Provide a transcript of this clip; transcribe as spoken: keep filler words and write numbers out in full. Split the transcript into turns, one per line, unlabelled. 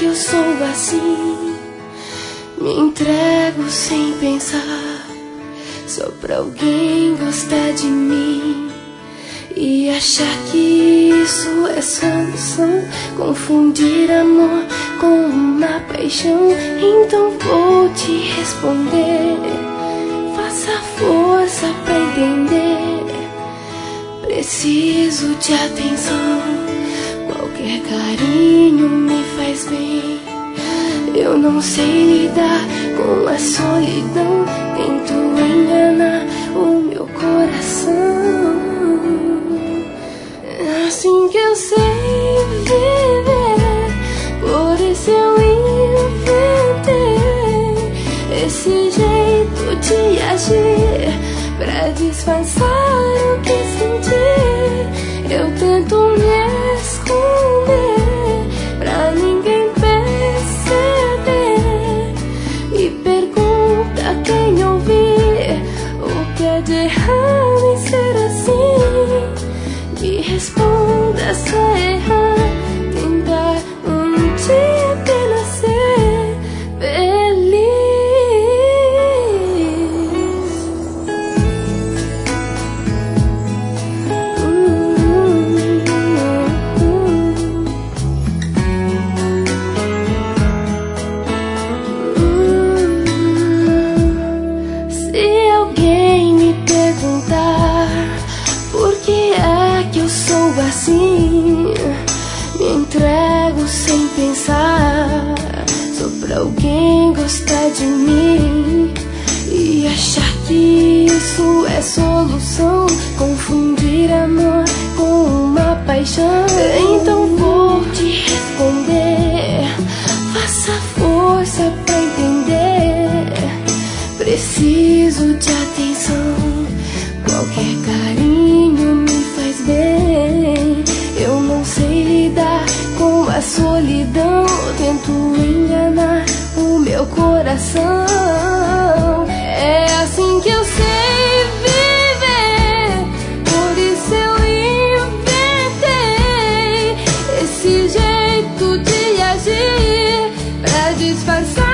que eu sou assim? Me entrego sem pensar, só pra alguém gostar de mim e achar que isso é solução. Confundir amor com uma paixão. Então vou te responder, faça força pra entender. Preciso de atenção, qualquer carinho me faz bem. Eu não sei lidar com a solidão, tento enganar o meu coração. É assim que eu sei viver, por isso eu inventei esse jeito de agir pra disfarçar o que senti. Eu tento me esconder pra ninguém e pergunta quem ouvir o que é de errado em ser assim. Me responda se é errar, tentar um dia apenas ser feliz. Assim, me entrego sem pensar, só pra alguém gostar de mim e achar que isso é solução. Confundir amor com uma paixão. Então vou te responder, faça força pra entender. Preciso de atenção, qualquer carinho me faz bem. Eu não sei lidar com a solidão, tento enganar o meu coração. É assim que eu sei viver, por isso eu inventei esse jeito de agir pra disfarçar